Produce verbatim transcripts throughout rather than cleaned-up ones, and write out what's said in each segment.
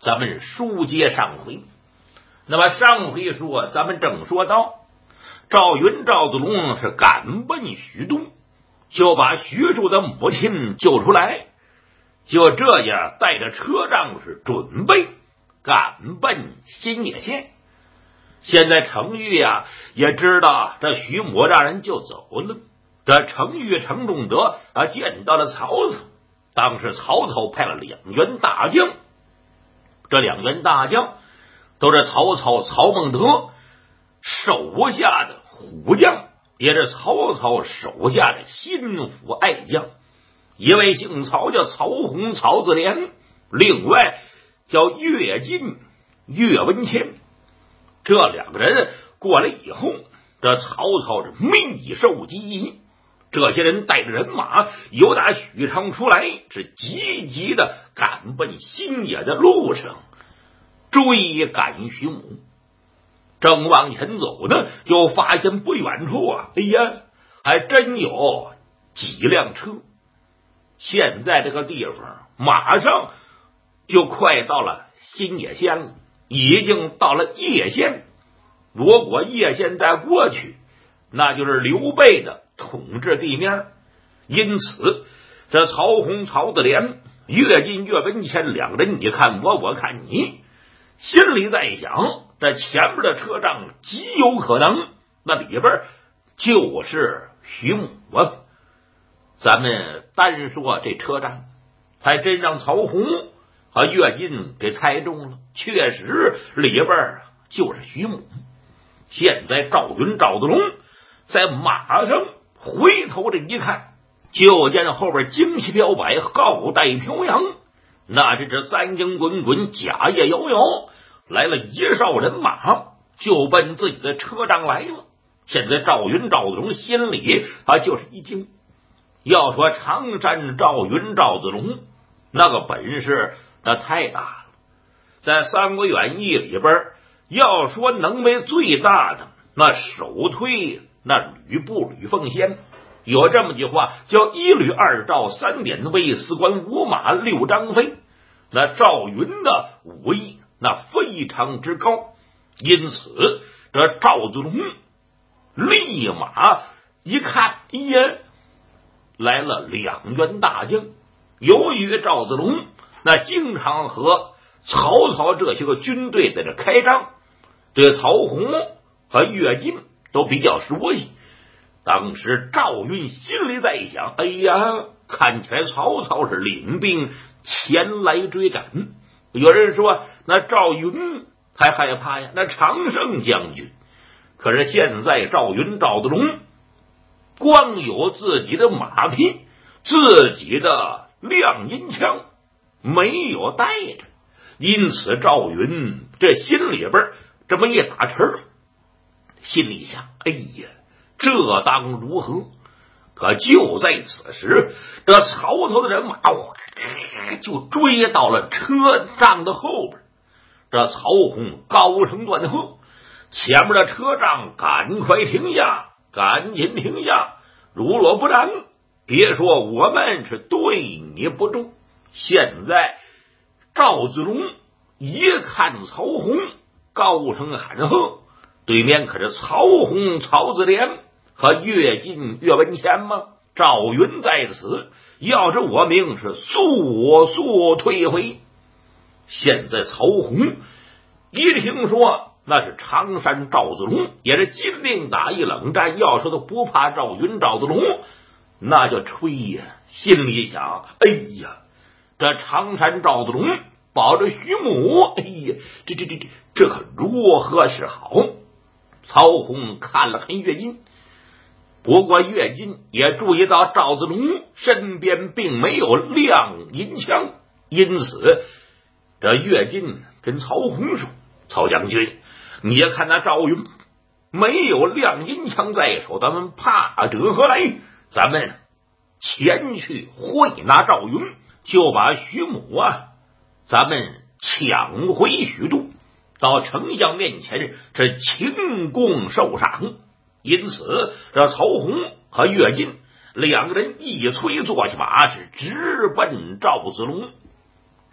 咱们书接上回。那么上回说，咱们正说到赵云赵子龙是赶奔许都，就把许褚的母亲救出来，就这样带着车仗是准备赶奔新野县。现在程昱呀也知道这许母让人就走了，这程昱程仲德啊见到了曹操，当时曹操派了两员大将，这两员大将都是曹操曹孟德手下的虎将，也是曹操手下的心腹爱将，一位姓曹叫曹洪曹子廉，另外叫乐进岳文谦。这两个人过来以后，这曹操是密授机宜，这些人带着人马由打许昌出来，是急急的赶奔新野的路上追赶许母。正往前走呢，就发现不远处啊，哎呀，还真有几辆车。现在这个地方马上就快到了新野县了，已经到了叶县。如果叶县再过去，那就是刘备的统治地面。因此这曹洪曹子廉越进越文谦两人，你看我我看你，心里在想，这前面的车仗极有可能那里边就是徐母啊。咱们单说这车仗，还真让曹洪和乐进给猜中了，确实里边就是徐母。现在赵云赵子龙在马上回头这一看，就见后边旌旗飘摆，号带飘扬，那这是三更滚滚，甲夜摇摇，来了一哨人马，就奔自己的车仗来了。现在赵云赵子龙心里啊就是一惊，要说常山赵云赵子龙那个本事那太大了，在《三国演义》里边要说能为最大的，那首推那吕布吕奉先。有这么句话叫一吕二赵三典韦四关五马六张飞，那赵云的武艺那非常之高，因此这赵子龙立马一看，哎呀，来了两员大将。由于赵子龙那经常和曹操这些个军队在这开张，对曹洪和乐进都比较熟悉。当时赵云心里在想，哎呀，看起来曹操是领兵前来追赶。有人说那赵云还害怕呀，那常胜将军。可是现在赵云赵子龙光有自己的马匹，自己的亮银枪，没有带着，因此赵云这心里边这么一打沉，心里想，哎呀，这当如何？可就在此时，这曹操的人马就追到了车仗的后边。这曹洪高声断喝，前面的车仗赶快停下，赶紧停下，如若不然，别说我们是对你不忠。现在赵子龙一看曹洪高声喊喝，对面可是曹洪曹子廉和乐进岳文谦吗？赵云在此，要是我命是速速退回。现在曹洪一听说那是常山赵子龙，也是金令打一冷战，要说他不怕赵云赵子龙，那就吹呀。心里想，哎呀，这常山赵子龙保着徐母，哎呀，这这这这这可如何是好？曹洪看了看乐进，不过乐进也注意到赵子龙身边并没有亮银枪，因此这乐进跟曹洪说，曹将军，你也看那赵云没有亮银枪在手，咱们怕者何来？咱们前去会拿赵云，就把徐母啊咱们抢回许都，到丞相面前是请功受赏。因此这曹洪和乐进两个人一催坐下马，是直奔赵子龙。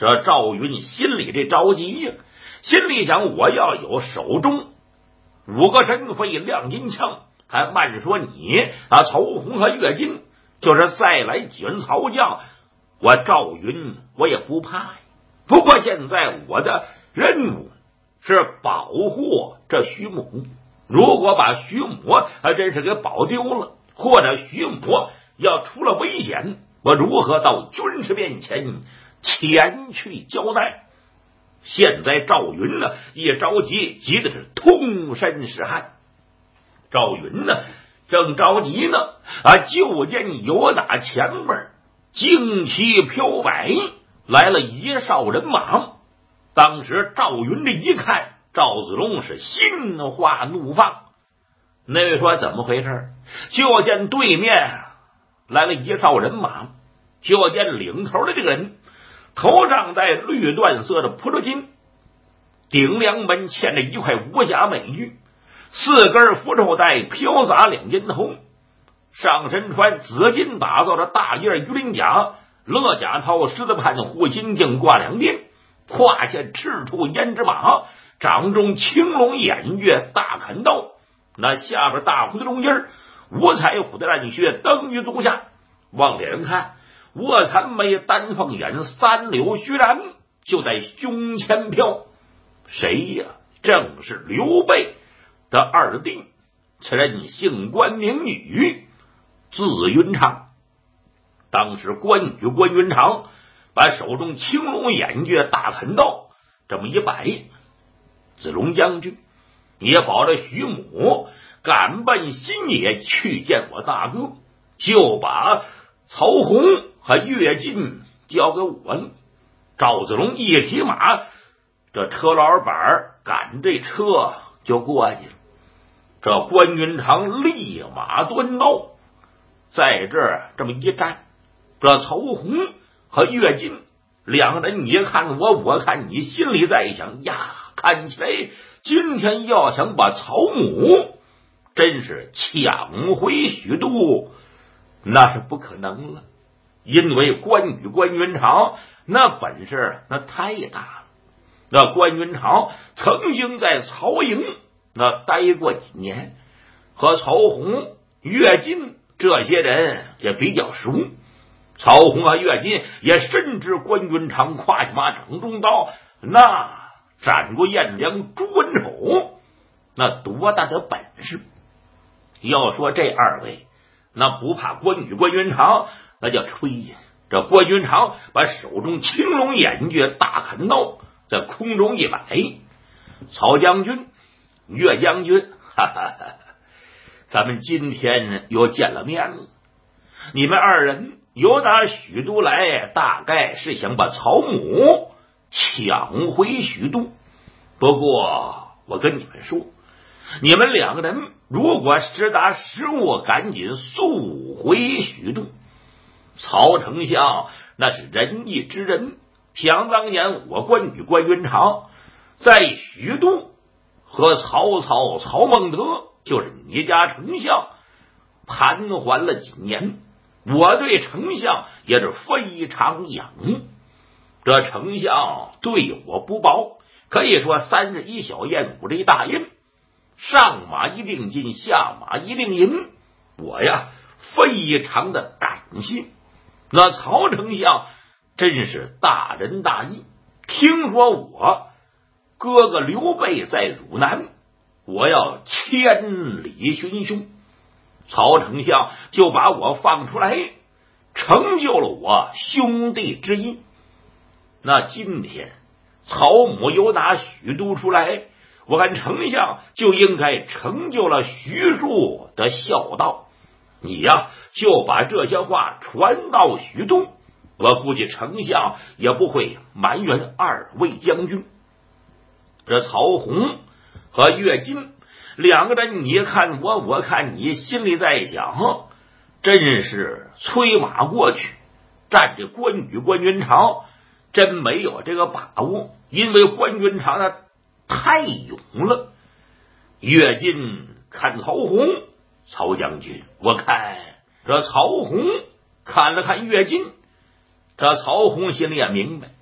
这赵云心里这着急呀，心里想，我要有手中五个神飞亮银枪，还慢说你啊，曹洪和岳金，就是再来几员曹将，我赵云我也不怕呀。不过现在我的任务是保护这徐母，如果把徐母还真是给保丢了，或者徐母要出了危险，我如何到军师面前前去交代？现在赵云呢一着急，急的是通身是汗。赵云呢正着急呢，啊，就见有打前面旌旗飘摆来了一哨人马。当时赵云这一看，赵子龙是心花怒放。那位说怎么回事？就见对面来了一哨人马，就见领头的这个人头上戴绿缎色的蒲头巾，顶梁门嵌着一块无瑕美玉，四根符咒带飘洒两肩头，上身穿紫金打造的大叶鱼鳞甲，勒甲套狮子盘护心镜挂两边，胯下赤兔胭脂马，掌中青龙偃月大砍刀，那下边大红的龙印五彩虎的烂靴登于足下，往脸上看，卧蚕眉丹凤眼，三绺须髯就在胸前飘。谁呀？正是刘备的二弟，此人姓关名羽，字云长。当时关羽关云长把手中青龙偃月大砍刀这么一摆，子龙将军，也保着徐母赶奔新野去见我大哥，就把曹洪和岳进交给我了。赵子龙一骑马，这车老板赶这车就过去了。这关云长立马端刀，在这儿这么一站，这曹洪和岳进两个人，你看我，我看你，心里在想呀，看起来今天要想把曹母真是抢回许都，那是不可能了。因为关羽关云长那本事那太大了，那关云长曾经在曹营那待过几年，和曹洪、岳进这些人也比较熟。曹洪和岳进也深知关云长胯下马掌中刀，那斩过颜良、朱文丑，那多大的本事！要说这二位那不怕关羽关云长，那叫吹呀！这关云长把手中青龙偃月大砍刀在空中一摆，曹将军、岳将军，哈哈哈，咱们今天又见了面了。你们二人由打许都来，大概是想把曹母抢回许都。不过我跟你们说，你们两个人如果实打实物，赶紧速回许都。曹丞相那是仁义之人，想当年我关羽关云长在许都和曹操曹孟德，就是你家丞相盘桓了几年，我对丞相也是非常仰慕。这丞相对我不薄，可以说三日一小宴，五日一大宴，上马一定金，下马一定银，我呀非常的感谢。那曹丞相真是大仁大义，听说我哥哥刘备在汝南，我要千里寻凶，曹丞相就把我放出来，成就了我兄弟之义。那今天曹母由打许都出来，我看丞相就应该成就了徐庶的孝道。你呀就把这些话传到许都，我估计丞相也不会埋怨二位将军。这曹洪和岳金两个人，你看我，我看你，心里在想，真是催马过去，站着关羽关云长真没有这个把握，因为关云长他太勇了。岳金看曹洪，曹将军，我看这曹洪看了看岳金，这曹洪心里也明白，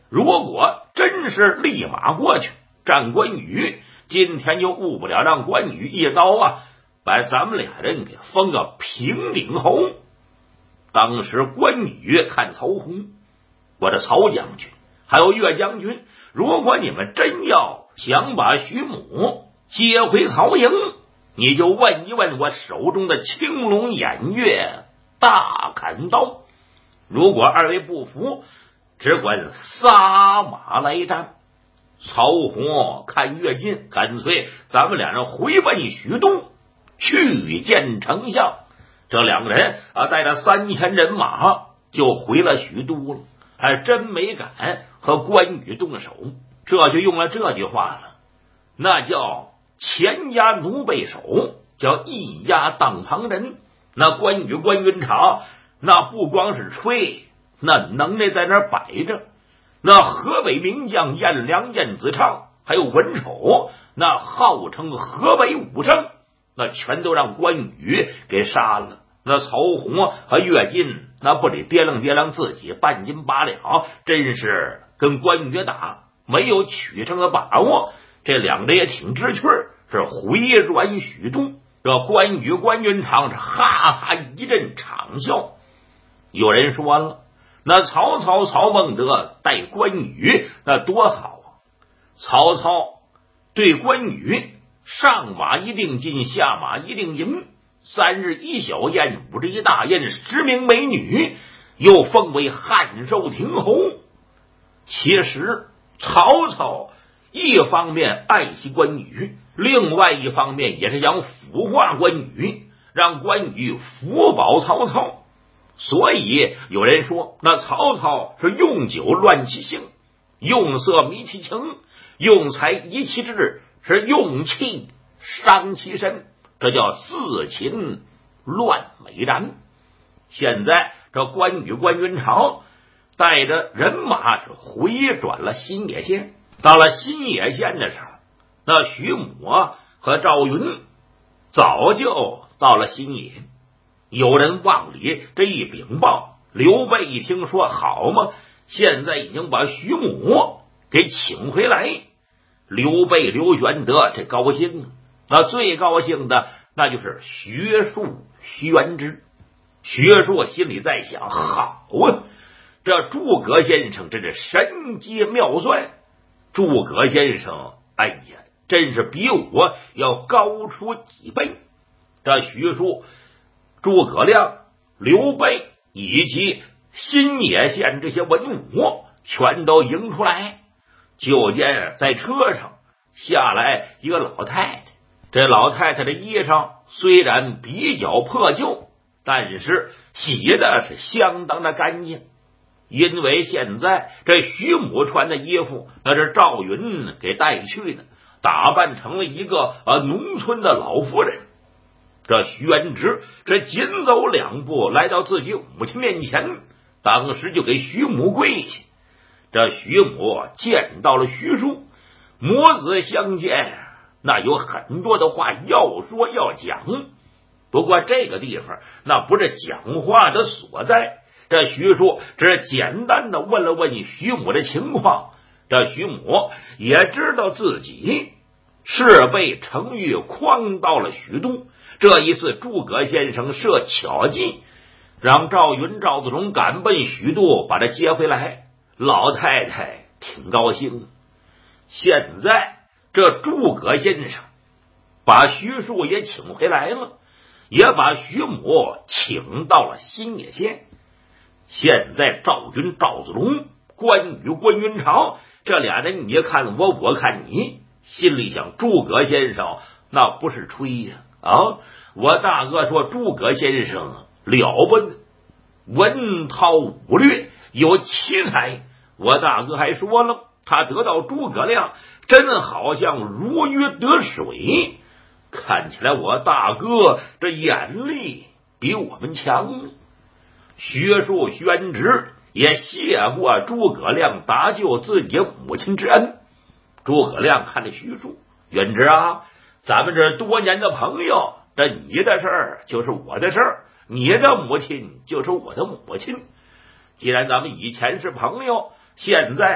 如果真是立马过去战关羽，今天就误不了让关羽一刀啊把咱们俩人给封个平顶侯。当时关羽看曹洪，我这曹将军还有岳将军，如果你们真要想把徐母接回曹营，你就问一问我手中的青龙偃月大砍刀。如果二位不服，只管撒马来战。曹洪看越近，干脆咱们两人回奔徐东去见丞相。这两个人啊，带着三千人马就回了徐都了，还真没敢和关羽动手。这就用了这句话了，那叫前压奴背手，叫一压当旁人。那关羽关云长那不光是吹，那能耐在那儿摆着。那河北名将颜良、颜子昌还有文丑，那号称河北武圣，那全都让关羽给杀了。那曹洪和岳进那不得掂量掂量自己半斤八两，真是跟关羽打没有取胜的把握。这两个也挺知趣，是回转许都。这关羽关云长是哈哈一阵长笑。有人说了，那曹操曹孟德带关羽那多好啊！曹操对关羽上马一定进，下马一定赢，三日一小宴，五日一大宴，十名美女，又封为汉寿亭侯。其实曹操一方面爱惜关羽，另外一方面也是想腐化关羽，让关羽服保曹操。所以有人说，那曹操是用酒乱其性，用色迷其情，用财移其志，是用气伤其身，这叫四秦乱美然。现在这关羽关云长带着人马是回转了新野县。到了新野县的时候，那徐母啊和赵云早就到了新野。有人往里这一禀报，刘备一听说好嘛，现在已经把徐母给请回来。刘备刘玄德这高兴，那最高兴的那就是徐庶宣之。徐庶心里在想，好啊，这诸葛先生真是神机妙算。诸葛先生哎呀，真是比我要高出几倍。这徐庶、诸葛亮、刘备以及新野县这些文武全都迎出来。就见在车上下来一个老太太，这老太太的衣裳虽然比较破旧，但是洗的是相当的干净。因为现在这徐母穿的衣服那是赵云给带去的，打扮成了一个呃农村的老妇人。这宣之这紧走两步来到自己母亲面前，当时就给徐母跪下。这徐母见到了徐庶，母子相见，那有很多的话要说要讲。不过这个地方那不是讲话的所在，这徐庶只简单的问了问徐母的情况。这徐母也知道自己是被程昱诓到了许都，这一次诸葛先生设巧计，让赵云赵子龙赶奔许都把他接回来。老太太挺高兴。现在这诸葛先生把徐庶也请回来了，也把徐母请到了新野县。现在赵云赵子龙、关羽关云长这俩人，你看我我看你，心里想诸葛先生那不是吹呀啊！我大哥说诸葛先生了不得，文韬武略有奇才。我大哥还说了，他得到诸葛亮真好像如鱼得水。看起来我大哥这眼力比我们强。学术宣职也谢过诸葛亮搭救自己母亲之恩。诸葛亮看着徐庶，远之啊，咱们这多年的朋友，这你的事儿就是我的事儿，你的母亲就是我的母亲。既然咱们以前是朋友，现在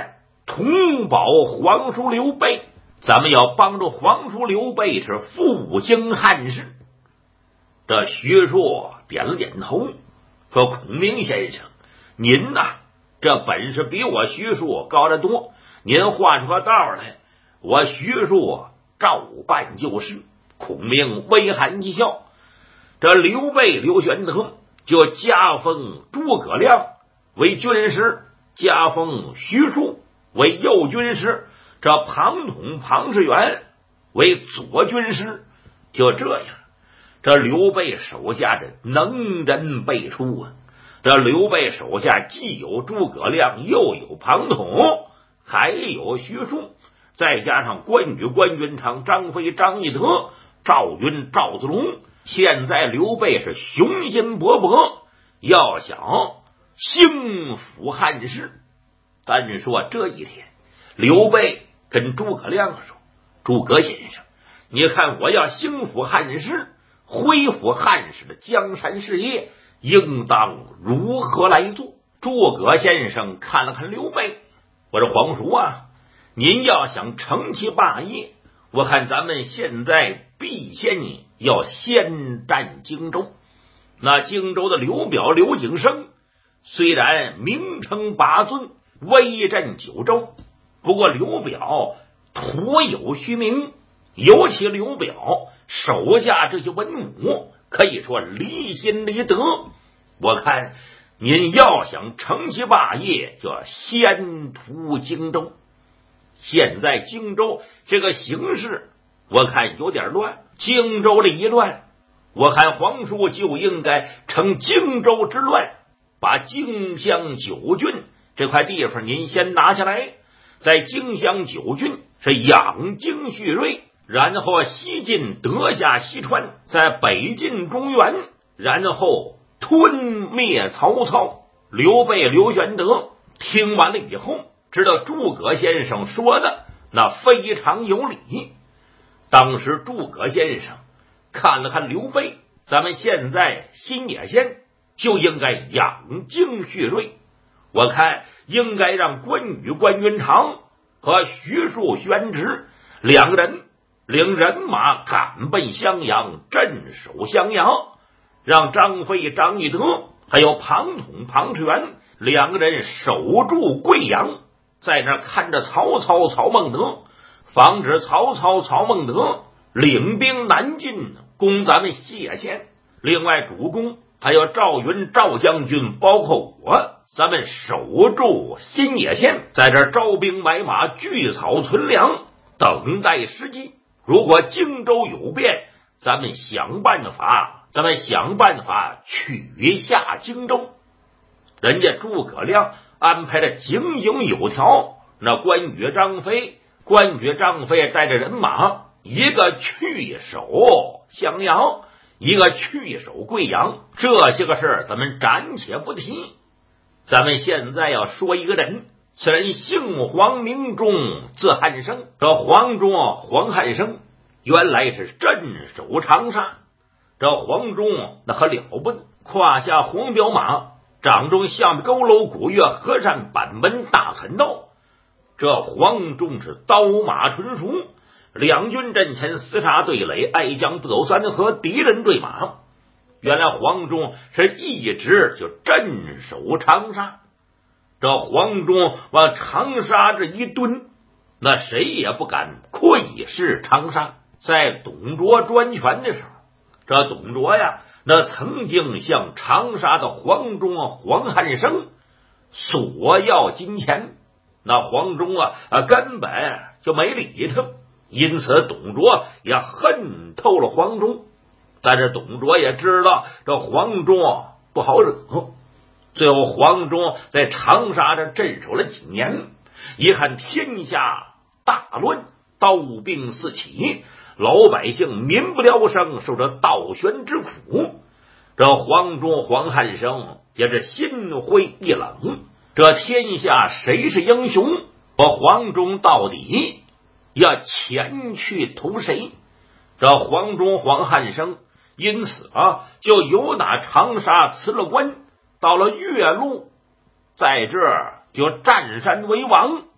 同保皇叔刘备，咱们要帮助皇叔刘备是复兴汉室。这徐庶点了点头，说：“孔明先生，您呐，这本事比我徐庶高得多。您画出个道来，我徐庶照办就是。”孔明微含一笑，这刘备刘玄德就加封诸葛亮为军师，加封徐庶为右军师，这庞统庞士元为左军师。就这样，这刘备手下的能人辈出啊！这刘备手下既有诸葛亮，又有庞统，还有徐庶，再加上关羽、关云长、张飞、张翼德、赵云、赵子龙。现在刘备是雄心勃勃，要想兴复汉室。但是说这一天，刘备跟诸葛亮说：“诸葛先生，你看我要兴复汉室，恢复汉室的江山事业，应当如何来做？”诸葛先生看了看刘备，我说：“皇叔啊，您要想成其霸业，我看咱们现在必先要先占荆州。那荆州的刘表刘景升虽然名称八尊，威震九州，不过刘表徒有虚名，尤其刘表手下这些文武可以说离心离德。我看您要想成其霸业，就要先图荆州。现在荆州这个形势我看有点乱，荆州这一乱，我看皇叔就应该乘荆州之乱，把荆襄九郡这块地方您先拿下来，在荆襄九郡是养精蓄锐，然后西进德下西川，在北进中原，然后吞灭曹操。刘备刘玄德听完了以后，知道诸葛先生说的那非常有理。当时诸葛先生看了看刘备，咱们现在新野县就应该养精蓄锐，我看应该让关羽关云长和徐庶宣之两个人领人马赶奔襄阳，镇守襄阳，让张飞张翼德还有庞统庞士元两个人守住贵阳，在那看着曹操曹孟德，防止曹操曹孟德领兵南进攻咱们西野县。另外主公还有赵云赵将军，包括我，咱们守住新野县，在这招兵买马，聚草存粮，等待时机。如果荆州有变，咱们想办法咱们想办法取下荆州。人家诸葛亮安排的井井有条，那关羽张飞关羽张飞带着人马，一个去守襄阳，一个去守贵阳，这些个事儿咱们暂且不提。咱们现在要说一个人，此人姓黄名忠，字汉生。这黄忠黄汉生原来是镇守长沙，这黄忠那可了不得，胯下黄骠马，掌中象佝偻古月河山板门大砍刀。这黄忠是刀马纯熟，两军阵前厮杀对垒，爱将不走三和，敌人对马。原来黄忠是一直就镇守长沙，这黄忠往长沙这一蹲，那谁也不敢窥视长沙。在董卓专权的时候，这董卓呀，那曾经向长沙的黄忠黄汉生索要金钱，那黄忠啊根本就没理他，因此董卓也恨透了黄忠。但是董卓也知道这黄忠不好惹，最后黄忠在长沙这镇守了几年，一看天下大乱，刀兵四起，老百姓民不聊生，受着倒悬之苦。这黄忠黄汉生也是心灰意冷，这天下谁是英雄？我黄忠到底要前去图谁？这黄忠黄汉生因此啊，就由打长沙辞了官，到了岳麓，在这儿就占山为王，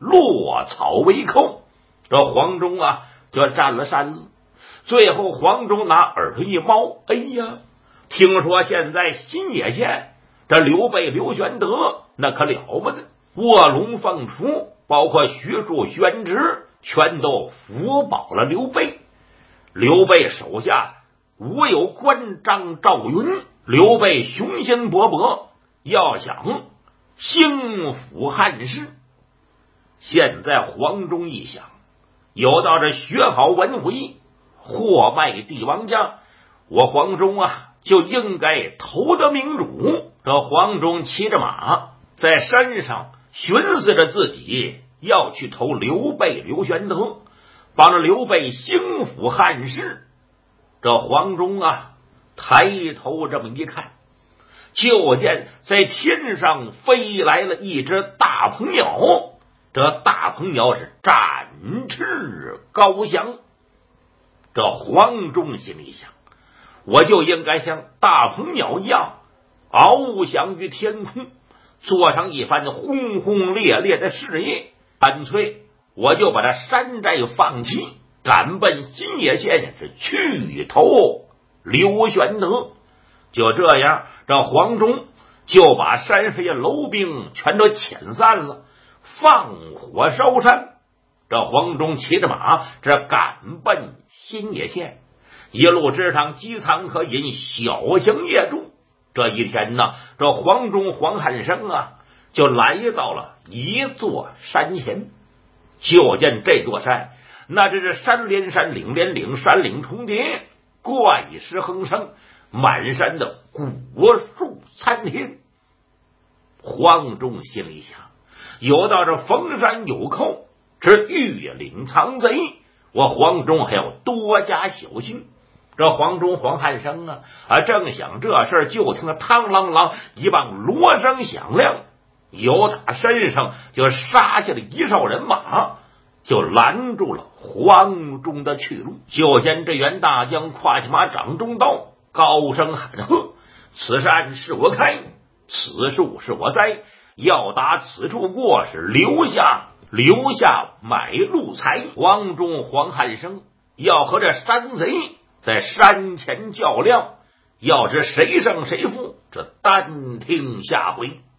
落草为寇。这黄忠啊就占了山了。最后黄忠拿耳朵一猫，哎呀，听说现在新野县这刘备刘玄德那可了不得，卧龙凤雏包括徐庶宣直全都辅保了刘备。刘备手下无有关张赵云，刘备雄心勃勃，要想兴复汉室。现在黄忠一想，有道这学好文武货卖帝王家，我黄忠啊就应该投得明主。这黄忠骑着马在山上寻思着自己要去投刘备刘玄德，帮着刘备兴复汉室。这黄忠啊抬头这么一看，就见在天上飞来了一只大鹏鸟。这大鹏鸟是展翅高翔。这黄忠心里想，我就应该像大鹏鸟一样翱翔于天空，做上一番轰轰烈烈的事业。干脆我就把这山寨放弃，赶奔新野县是去投刘玄德。就这样，这黄忠就把山上的楼兵全都遣散了，放火烧山。这黄忠骑着马这赶奔新野县，一路之上饥餐可饮，小行夜住。这一天呢，这黄忠黄汉升啊就来到了一座山前。就见这座山，那这是山连山，岭连岭，山岭重叠，怪石横生，满山的古树参天。黄忠心里想，有道这逢山有寇，这玉岭藏贼，我黄忠还要多加小心。这黄忠黄汉升啊啊，正想这事儿，就听到嘡啷啷一棒锣声响亮，由他身上就杀下了一哨人马，就拦住了黄忠的去路。就见这员大将跨起马，掌中刀，高声喊喝：此山是我开，此树是我栽，要打此处过，是留下留下买路财。黄忠黄汉升要和这山贼在山前较量，要知谁胜谁负，这单听下回。